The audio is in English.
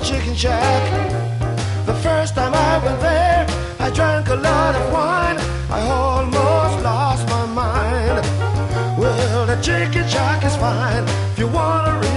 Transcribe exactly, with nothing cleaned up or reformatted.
Chicken Shack. The first time I went there, I drank a lot of wine. I almost lost my mind. Well, the Chicken Shack is fine if you wanna